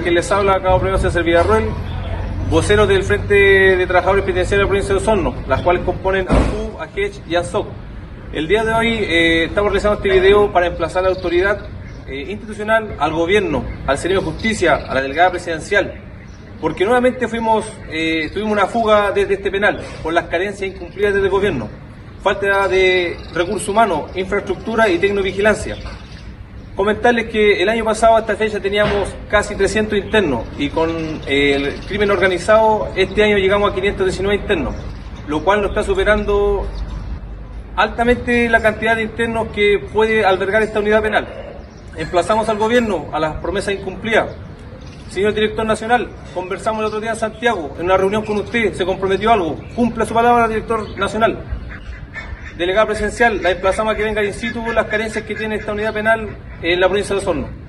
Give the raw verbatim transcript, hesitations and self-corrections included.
quien les habla, Cabo Primero César Villarroel, voceros del Frente de Trabajadores Penitenciarios de la provincia de Osorno, las cuales componen A F U, A G E C y A S O C. El día de hoy eh, estamos realizando este video para emplazar a la autoridad eh, institucional, al gobierno, al Ministerio de Justicia, a la delegada presidencial, porque nuevamente fuimos, eh, tuvimos una fuga desde este penal por las carencias incumplidas desde el gobierno, falta de recursos humanos, infraestructura y tecnovigilancia. Comentarles que el año pasado a esta fecha teníamos casi trescientos internos y con eh, el crimen organizado este año llegamos a quinientos diecinueve internos, lo cual nos está superando altamente la cantidad de internos que puede albergar esta unidad penal. Emplazamos al gobierno a las promesas incumplidas. Señor director nacional, conversamos el otro día en Santiago, en una reunión con usted, se comprometió a algo, cumpla su palabra, director nacional. Delegada presidencial, la emplazamos a que venga in situ las carencias que tiene esta unidad penal en la provincia de Osorno.